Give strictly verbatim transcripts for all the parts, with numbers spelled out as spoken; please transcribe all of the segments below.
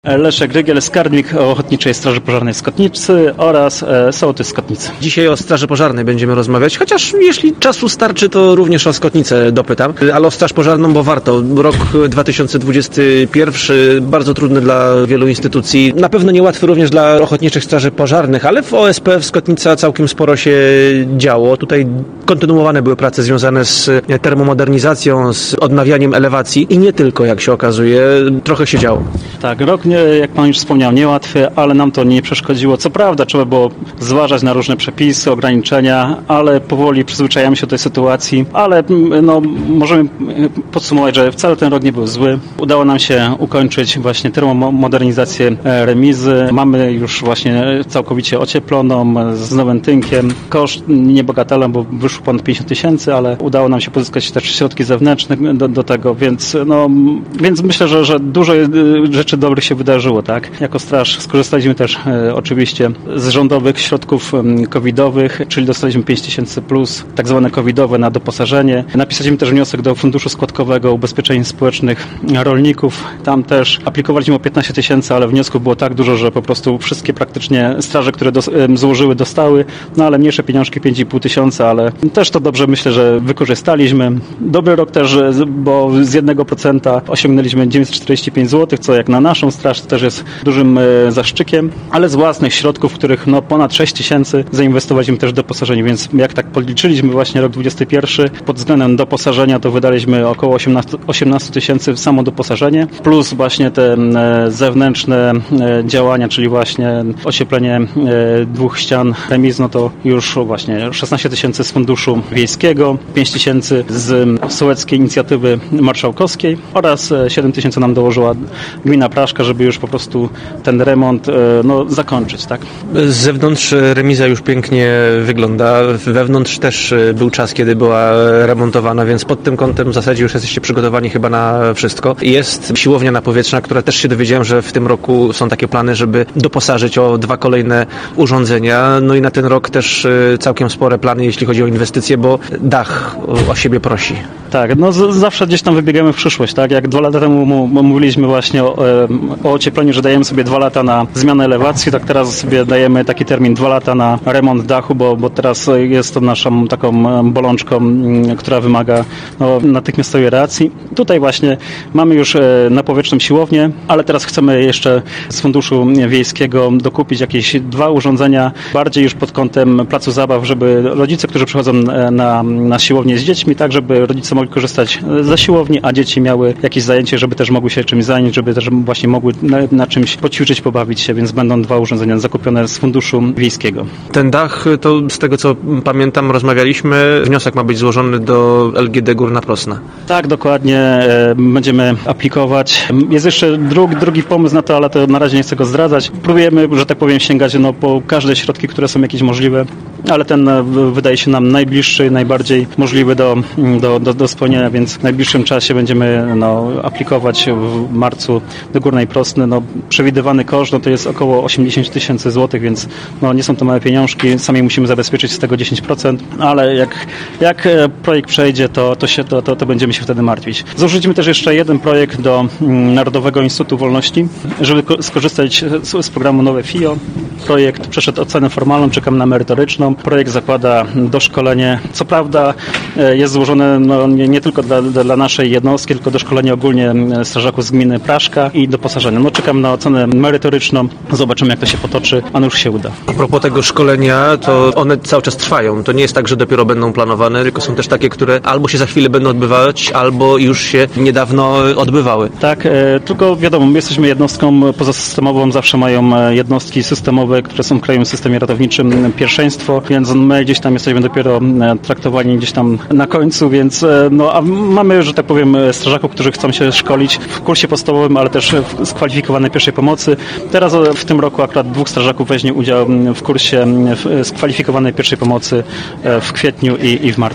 Leszek Rygiel, skarbnik Ochotniczej Straży Pożarnej w Skotnicy oraz sołtys Skotnicy. Dzisiaj o Straży Pożarnej będziemy rozmawiać, chociaż jeśli czasu starczy, to również o Skotnicę dopytam. Ale o Straż Pożarną, bo warto. Rok dwa tysiące dwudziesty pierwszy bardzo trudny dla wielu instytucji. Na pewno niełatwy również dla Ochotniczych Straży Pożarnych, ale w O S P w Skotnica całkiem sporo się działo. Tutaj kontynuowane były prace związane z termomodernizacją, z odnawianiem elewacji i nie tylko, jak się okazuje. Trochę się działo. Tak, rok, jak pan już wspomniał, niełatwy, ale nam to nie przeszkodziło. Co prawda trzeba było zważać na różne przepisy, ograniczenia, ale powoli przyzwyczajamy się do tej sytuacji, ale no, możemy podsumować, że wcale ten rok nie był zły. Udało nam się ukończyć właśnie termomodernizację remizy. Mamy już właśnie całkowicie ocieploną, z nowym tynkiem. Koszt niebogatelny, bo wyszło ponad pięćdziesiąt tysięcy, ale udało nam się pozyskać też środki zewnętrzne do, do tego, więc, no, więc myślę, że, że dużo rzeczy dobrych się wydarzyło, tak? Jako straż skorzystaliśmy też e, oczywiście z rządowych środków e, covidowych, czyli dostaliśmy pięć tysięcy plus, tak zwane covidowe na doposażenie. Napisaliśmy też wniosek do Funduszu Składkowego Ubezpieczeń Społecznych Rolników. Tam też aplikowaliśmy o piętnaście tysięcy, ale wniosków było tak dużo, że po prostu wszystkie praktycznie straże, które dos- e, złożyły, dostały, no ale mniejsze pieniążki pięć i pół tysiąca, ale też to dobrze myślę, że wykorzystaliśmy. Dobry rok też, bo z jednego procenta osiągnęliśmy dziewięćset czterdzieści pięć złotych, co jak na naszą straż to też jest dużym e, zaszczykiem, ale z własnych środków, których no ponad sześć tysięcy zainwestowaliśmy też w doposażenie, więc jak tak podliczyliśmy właśnie rok dwudziesty pierwszy, pod względem doposażenia to wydaliśmy około osiemnaście tysięcy w samo doposażenie, plus właśnie te e, zewnętrzne e, działania, czyli właśnie ocieplenie e, dwóch ścian remiz, no to już właśnie szesnaście tysięcy z Funduszu Wiejskiego, pięć tysięcy z Sołeckiej Inicjatywy Marszałkowskiej oraz siedem tysięcy nam dołożyła gmina Praszka, żeby już po prostu ten remont no, zakończyć, tak? Z zewnątrz remiza już pięknie wygląda. Wewnątrz też był czas, kiedy była remontowana, więc pod tym kątem w zasadzie już jesteście przygotowani chyba na wszystko. Jest siłownia napowietrzna, która też się dowiedziałem, że w tym roku są takie plany, żeby doposażyć o dwa kolejne urządzenia. No i na ten rok też całkiem spore plany, jeśli chodzi o inwestycje, bo dach o siebie prosi. Tak, no z- zawsze gdzieś tam wybiegamy w przyszłość, tak? Jak dwa lata temu m- mówiliśmy właśnie o, o ociepleniu, że dajemy sobie dwa lata na zmianę elewacji, tak teraz sobie dajemy taki termin dwa lata na remont dachu, bo, bo teraz jest to naszą taką bolączką, która wymaga no, natychmiastowej reakcji. Tutaj właśnie mamy już napowietrzną siłownię, ale teraz chcemy jeszcze z Funduszu Wiejskiego dokupić jakieś dwa urządzenia, bardziej już pod kątem placu zabaw, żeby rodzice, którzy przychodzą na, na siłownię z dziećmi, tak żeby rodzice mogli korzystać ze siłowni, a dzieci miały jakieś zajęcie, żeby też mogły się czymś zająć, żeby też właśnie mogły na, na czymś poćwiczyć, pobawić się, więc będą dwa urządzenia zakupione z Funduszu Wiejskiego. Ten dach, to z tego co pamiętam, rozmawialiśmy, wniosek ma być złożony do L G D Górna Prosna. Tak, dokładnie. E, będziemy aplikować. Jest jeszcze drugi, drugi pomysł na to, ale to na razie nie chcę go zdradzać. Próbujemy, że tak powiem, sięgać no, po każde środki, które są jakieś możliwe, ale ten wydaje się nam najbliższy, najbardziej możliwy do, do, do, do spełnienia, więc w najbliższym czasie będziemy no, aplikować w marcu do Górnej Prosny. No, przewidywany koszt no, to jest około osiemdziesiąt tysięcy złotych, więc no, nie są to małe pieniążki. Sami musimy zabezpieczyć z tego dziesięć procent, ale jak, jak projekt przejdzie, to, to, się, to, to, to będziemy się wtedy martwić. Złożyliśmy też jeszcze jeden projekt do Narodowego Instytutu Wolności, żeby skorzystać z, z programu Nowe F I O. Projekt przeszedł ocenę formalną, czekam na merytoryczną. Projekt zakłada doszkolenie. Co prawda jest złożone no, nie, nie tylko dla, dla naszej jednostki, tylko doszkolenie ogólnie strażaków z gminy Praszka i doposażenia. No, czekam na ocenę merytoryczną. Zobaczymy, jak to się potoczy, a już się uda. A propos tego szkolenia, to one cały czas trwają. To nie jest tak, że dopiero będą planowane, tylko są też takie, które albo się za chwilę będą odbywać, albo już się niedawno odbywały. Tak, e, tylko wiadomo, my jesteśmy jednostką pozasystemową, zawsze mają jednostki systemowe, które są w krajowym systemie ratowniczym pierwszeństwo, więc my gdzieś tam jesteśmy dopiero traktowani gdzieś tam na końcu, więc no, a mamy, że tak powiem, strażaków, którzy chcą się szkolić w kursie podstawowym, ale też w skwalifikowanej pierwszej pomocy. Teraz w tym roku akurat dwóch strażaków weźmie udział w kursie skwalifikowanej pierwszej pomocy w kwietniu i, i w marcu.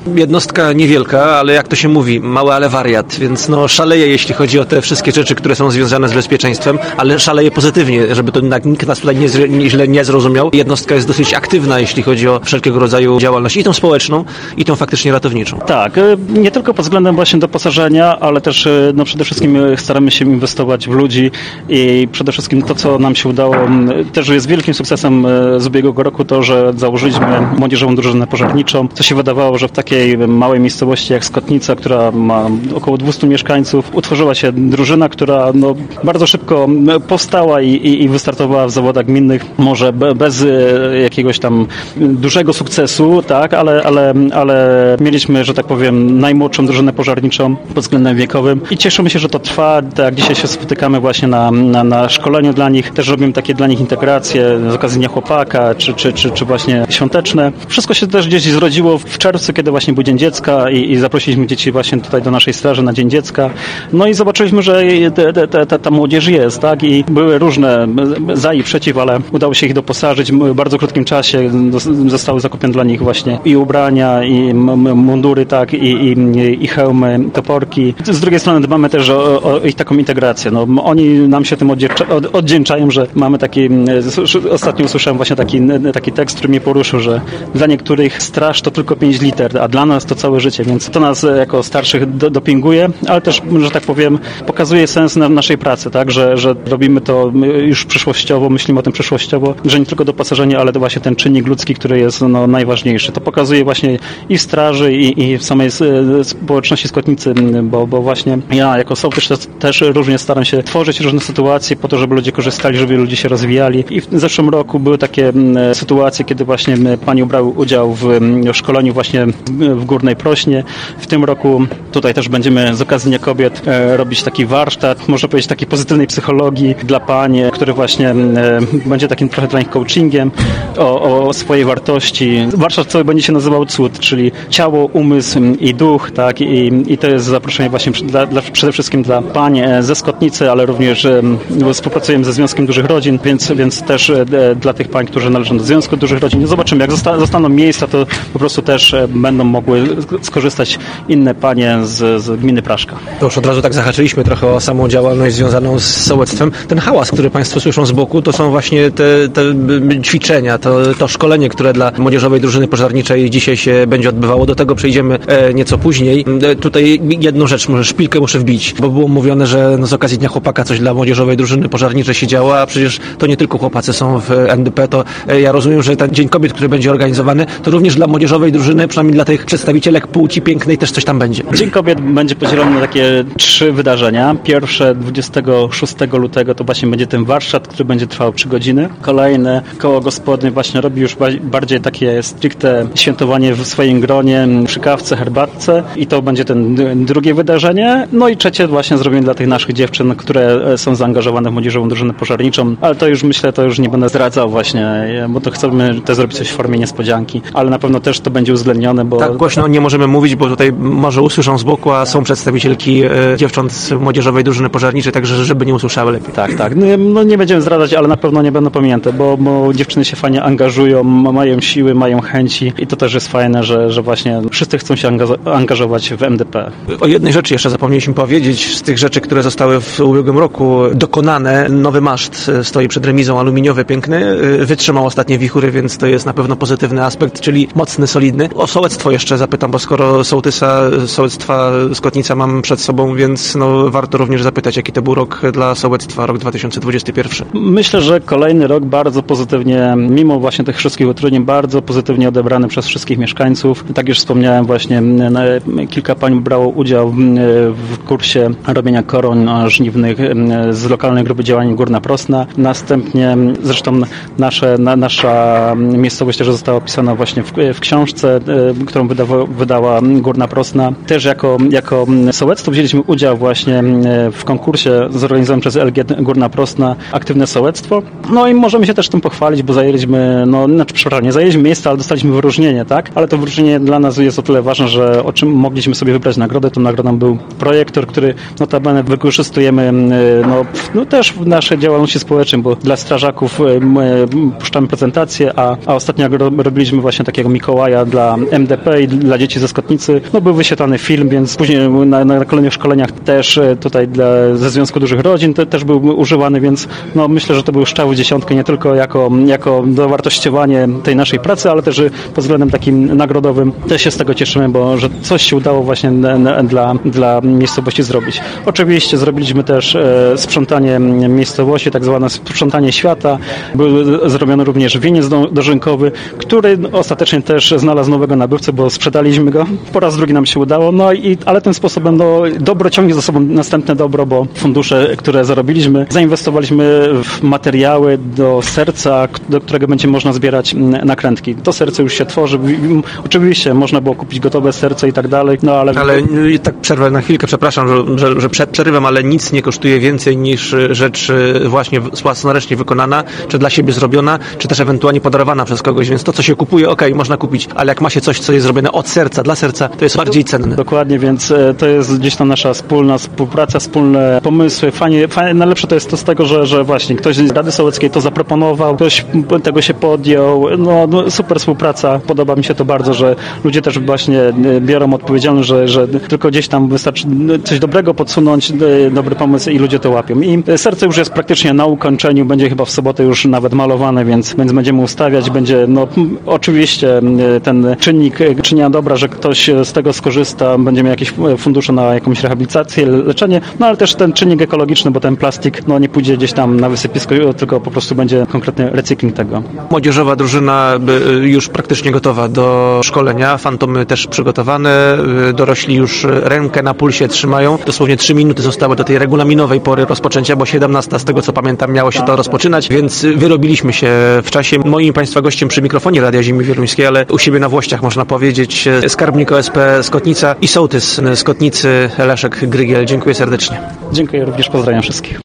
Jednostka niewielka, ale jak to się mówi, mały, ale wariat, więc no szaleje, jeśli chodzi o te wszystkie rzeczy, które są związane z bezpieczeństwem, ale szaleje pozytywnie, żeby to nikt nas tutaj nie, nie, źle nie zrozumiał. Jednostka jest dosyć aktywna, jeśli chodzi o wszelkiego rodzaju działalność, i tą społeczną, i tą faktycznie ratowniczą. Tak, nie tylko pod względem właśnie doposażenia, ale też no przede wszystkim staramy się inwestować w ludzi i przede wszystkim to, co nam się udało, też jest wielkim sukcesem z ubiegłego roku, to, że założyliśmy młodzieżową drużynę pożarniczą, co się wydawało, że w takiej małej miejscowości jak Skotnica, która ma około dwieście mieszkańców, utworzyła się drużyna, która no, bardzo szybko powstała i, i, i wystartowała w zawodach gminnych, może bez jakiegoś tam dużego sukcesu, tak, ale, ale, ale mieliśmy, że tak powiem, najmłodszą drużynę pożarniczą pod względem wiekowym i cieszymy się, że to trwa. Tak jak dzisiaj się spotykamy właśnie na, na, na szkoleniu dla nich, też robimy takie dla nich integracje z okazji Dnia Chłopaka, czy, czy, czy, czy właśnie świąteczne. Wszystko się też gdzieś zrodziło w czerwcu, kiedy właśnie był Dzień Dziecka i, i zaprosiliśmy dzieci właśnie tutaj do naszej straży na Dzień Dziecka. No i zobaczyliśmy, że te, te, te, ta, ta młodzież jest, tak, i były różne za i przeciw, ale udało się ich doposażyć. W bardzo krótkim czasie zostały zakupione dla nich właśnie i ubrania, i mundury, tak, i, i, i hełmy, toporki. Z drugiej strony dbamy też o, o ich taką integrację. No, oni nam się tym oddzięczają, że mamy taki, ostatnio usłyszałem właśnie taki, taki tekst, który mnie poruszył, że dla niektórych straż to tylko pięć liter, a dla nas to całe życie, więc to nas jako starszych do, dopinguje, ale też, że tak powiem, pokazuje sens na naszej pracy, tak, że, że robimy to już przyszłościowo, myślimy o tym przyszłościowo, że nie tylko doposażenie, ale to właśnie ten czynnik ludzki, który jest no, najważniejszy. To pokazuje właśnie i w straży, i, i w samej społeczności Skotnicy, bo, bo właśnie ja jako sołtys też, też również staram się tworzyć różne sytuacje po to, żeby ludzie korzystali, żeby ludzie się rozwijali. I w zeszłym roku były takie sytuacje, kiedy właśnie pani brały udział w szkoleniu właśnie w Górnej Prośnie. W tym roku tutaj też będziemy z okazji Dnia Kobiet robić taki warsztat, można powiedzieć takiej pozytywnej psychologii dla pań, który właśnie będzie takim trochę dla nich coachingiem o, o swojej wartości. Warsztat cały będzie się nazywał Cud, czyli ciało, umysł i duch, tak, i, i to jest zaproszenie właśnie dla, dla, przede wszystkim dla pań ze Skotnicy, ale również no, współpracujemy ze Związkiem Dużych Rodzin, więc, więc też e, dla tych pań, którzy należą do Związku Dużych Rodzin. Zobaczymy, jak zosta- zostaną miejsca, to po prostu też e, będą mogły skorzystać inne panie z, z gminy Praszka. To już od razu tak zahaczyliśmy trochę o samą działalność związaną z sołectwem. Ten hałas, który Państwo słyszą z boku, to są właśnie te, te ćwiczenia, to, to szkolenie, które dla młodzieżowej drużyny pożarniczej dzisiaj się będzie odbywało. Do tego przejdziemy e, nieco później. E, tutaj jedną rzecz, może szpilkę muszę wbić, bo było mówione, że no, z okazji Dnia Chłopaka coś dla młodzieżowej drużyny pożarniczej się działo, a przecież to nie tylko chłopacy są w N D P, to e, ja rozumiem, że ten Dzień Kobiet, który będzie organizowany, to również dla młodzieżowej drużyny, przynajmniej dla tych przedstawicielek płci pięknej też coś tam będzie. Dzień Kobiet będzie podzielony na takie trzy wydarzenia. Pierwsze dwudziestego szóstego lutego to właśnie będzie ten warsztat, który będzie trwał trzy godziny. Kolejne koło gospodyń właśnie robi już bardziej takie stricte świętowanie w swoim gronie, przy kawce, herbatce i to będzie ten drugie wydarzenie. No i trzecie właśnie zrobimy dla tych naszych dziewczyn, które są zaangażowane w młodzieżową drużynę pożarniczą, ale to już myślę, to już nie będę zdradzał właśnie, bo to chcemy też zrobić coś w formie niespodzianki, ale na pewno też to będzie uwzględnione, bo... Tak głośno nie możemy mówić, bo tutaj może usłyszą z boku, a są przedstawicielki e, dziewcząt z młodzieżowej drużyny pożarniczej, także żeby nie usłyszały lepiej. Tak, tak. No, no nie będziemy zdradzać, ale na pewno nie będą pamiętać, bo, bo dziewczyny się fajnie angażują, mają siły, mają chęci i to też jest fajne, że, że właśnie wszyscy chcą się angażować w M D P. O jednej rzeczy jeszcze zapomnieliśmy powiedzieć. Z tych rzeczy, które zostały w ubiegłym roku dokonane, nowy maszt stoi przed remizą, aluminiowy, piękny. Wytrzymał ostatnie wichury, więc to jest na pewno pozytywny aspekt, czyli mocny, solidny. O sołectwo jeszcze zapytam, bo skoro sołtysa, sołectwa Skotnica mam przed sobą, więc no, warto również zapytać, jaki to był rok dla sołectwa, rok dwa tysiące dwudziesty pierwszy. Myślę, że kolejny rok bardzo pozytywnie, mimo właśnie tych wszystkich utrudnień, bardzo pozytywnie odebrany przez wszystkich mieszkańców. Tak już wspomniałem, właśnie kilka pań brało udział w kursie robienia koron żniwnych z lokalnej grupy działań Górna Prosna. Następnie, zresztą nasze, na, nasza miejscowość też została opisana właśnie w, w książce, którą wydawa, wydała Górna Prosna. Też jako, jako sołectwo wzięliśmy udział właśnie w konkursie zorganizowanym przez L G Górna Prosna Aktywne Sołectwo. No i możemy się też tym pochwalić, bo zajęliśmy, no znaczy, przepraszam, nie zajęliśmy miejsca, ale dostaliśmy wyróżnienie, tak? Ale to wyróżnienie dla nas jest o tyle ważne, że o czym mogliśmy sobie wybrać nagrodę. Tą nagrodą był projektor, który notabene wykorzystujemy no, no też w naszej działalności społecznej, bo dla strażaków puszczamy prezentację, a, a ostatnio robiliśmy właśnie takiego Mikołaja dla M D P szkole i dla dzieci ze Skotnicy. No, był wyświetlany film, więc później na, na kolejnych szkoleniach też tutaj dla, ze Związku Dużych Rodzin te, też był używany, więc no, myślę, że to był strzał w dziesiątkę nie tylko jako, jako dowartościowanie tej naszej pracy, ale też pod względem takim nagrodowym. Też się z tego cieszymy, bo że coś się udało właśnie dla, dla miejscowości zrobić. Oczywiście zrobiliśmy też e, sprzątanie miejscowości, tak zwane sprzątanie świata. Był zrobiony również wieniec do, dożynkowy, który ostatecznie też znalazł nowego nabywcę, bo sprzedaliśmy go. Po raz drugi nam się udało, no i ale tym sposobem no, dobro ciągnie za sobą następne dobro, bo fundusze, które zarobiliśmy, zainwestowaliśmy w materiały do serca, do którego będzie można zbierać nakrętki. To serce już się tworzy. Oczywiście można było kupić gotowe serce i tak dalej, no ale... Ale tak przerwę na chwilkę, przepraszam, że, że, że przerywam, ale nic nie kosztuje więcej niż rzecz właśnie własnoręcznie wykonana, czy dla siebie zrobiona, czy też ewentualnie podarowana przez kogoś, więc to, co się kupuje, okej, okay, można kupić, ale jak ma się coś, co jest zrobione od serca, dla serca, to jest bardziej cenne. Dokładnie, więc to jest gdzieś tam nasza wspólna współpraca, wspólne pomysły. Fajnie, fajnie, najlepsze to jest to z tego, że, że właśnie ktoś z Rady Sołeckiej to zaproponował, ktoś tego się podjął, no, no super współpraca, podoba mi się to bardzo, że ludzie też właśnie biorą odpowiedzialność, że, że tylko gdzieś tam wystarczy coś dobrego podsunąć, dobry pomysł i ludzie to łapią. I serce już jest praktycznie na ukończeniu, będzie chyba w sobotę już nawet malowane, więc, więc będziemy ustawiać, będzie no oczywiście ten czynnik czynienia dobra, że ktoś z tego skorzysta, będzie miał jakieś fundusze na jakąś rehabilitację, leczenie, no ale też ten czynnik ekologiczny, bo ten plastik no nie pójdzie gdzieś tam na wysypisko, tylko po prostu będzie konkretny recykling tego. Młodzieżowa drużyna już praktycznie gotowa do szkolenia, fantomy też przygotowane, dorośli już rękę na pulsie trzymają. Dosłownie trzy minuty zostały do tej regulaminowej pory rozpoczęcia, bo siedemnasta, z tego co pamiętam, miało się to rozpoczynać, więc wyrobiliśmy się w czasie. Moim Państwa gościem przy mikrofonie Radia Ziemi Wieluńskiej, ale u siebie na Włościach można powiedzieć, skarbnik O S P Skotnica i sołtys Skotnicy Leszek Grygiel. Dziękuję serdecznie. Dziękuję również, pozdrawiam wszystkich.